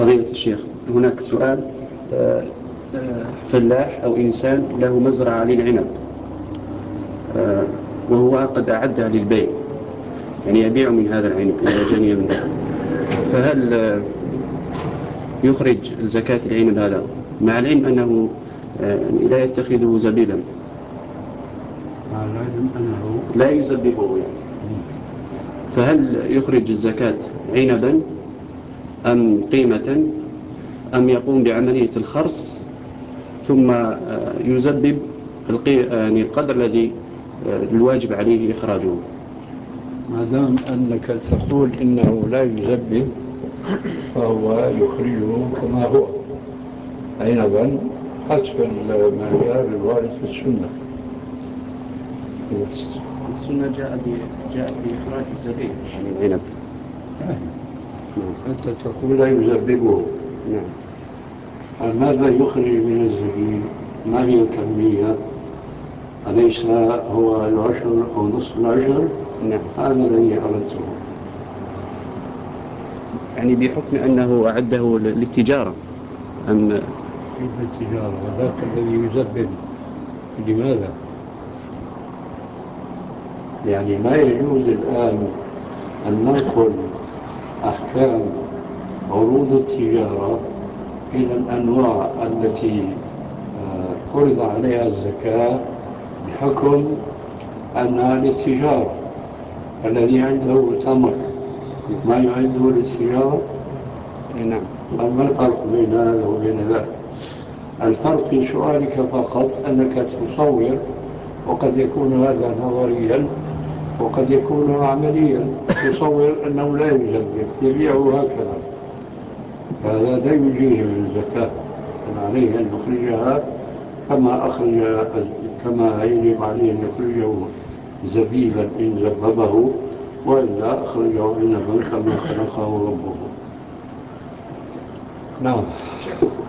فضيلة الشيخ، هناك سؤال. فلاح أو إنسان له مزرعة للعنب، وهو قد أعدها للبيع، يعني يبيع من هذا العنب إذا جني منه، فهل يخرج زكاة العنب هذا مع العلم أنه لا يتخذه زبيبا؟ مع العلم أنه لا يزببه يعني. فهل يخرج الزكاة عنبا أم قيمة، أم يقوم بعملية الخرص ثم يزبب يعني القدر الذي الواجب عليه إخراجه؟ ما دام أنك تقول إنه لا يزبب فهو يخرجه كما هو عنبا حسب المعيار الوارد في السنة. السنة جاءت بإخراج الزبيب من العنب. أنت تقول لا يزببه. نعم. ماذا يخرج من الزبيب؟ ما هي الكمية؟ أليس هو العشر أو نصف العشر؟ نعم. هذا الذي أردته. يعني بحكم أنه أعده للتجارة أم كيف التجارة وذاك الذي يزبب؟ لماذا؟ يعني ما يجوز الآن أن ننقل أحكام عروض التجارة إلى الأنواع التي فرض عليها الزكاة بحكم أنها للتجارة. الذي عنده تمر ما يعده للتجارة. نعم. ما الفرق بين هذا وبين ذاك؟ الفرق في سؤالك فقط أنك تصور، وقد يكون هذا نظريا وقد يكون عمليا، تصور أنه لا يزبب يبيعه هكذا، هذا لا يجيه من الزكاة، عليه أن يخرجها كما يجب عليه أن يخرجه زبيبا إن زببه، وإلا أخرجه عنبا كما خلقه ربه. نعم.